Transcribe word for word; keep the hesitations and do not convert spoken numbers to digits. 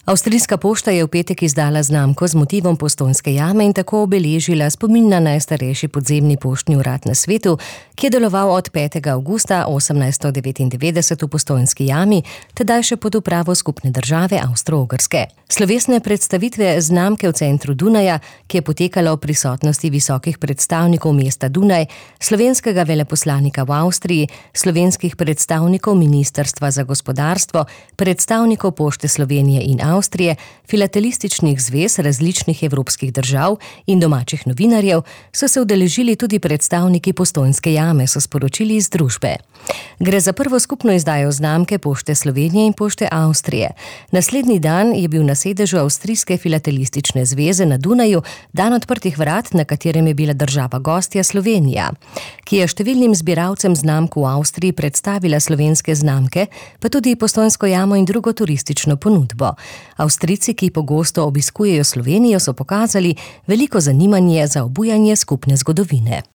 Avstrijska pošta je v petek izdala znamko z motivom Postojnske jame in tako obeležila spomin na najstarejši podzemni poštni urad na svetu, ki je deloval od petega avgusta osemnajststo devetindevetdeset v Postojnski jami, tedaj še pod upravo skupne države Avstro-Ogrske. Slovesne predstavitve znamke v centru Dunaja, ki je potekala v prisotnosti visokih predstavnikov mesta Dunaj, slovenskega veleposlanika v Avstriji, slovenskih predstavnikov Ministrstva za gospodarstvo, predstavnikov Pošte Slovenije in Avstrije, filatelističnih zvez različnih evropskih držav in domačih novinarjev, so se udeležili tudi predstavniki Postojnske jame, so sporočili iz družbe. Gre za prvo skupno izdajo znamke Pošte Slovenije in Pošte Avstrije. Naslednji dan je bil na sedežu Avstrijske filatelistične zveze na Dunaju dan odprtih vrat, na katerem je bila država gostja Slovenija, ki je številnim zbiralcem znamk v Avstriji predstavila slovenske znamke, pa tudi Postojnsko jamo in drugo turistično ponudbo. Avstrijci, ki pogosto obiskujejo Slovenijo, so pokazali veliko zanimanje za obujanje skupne zgodovine.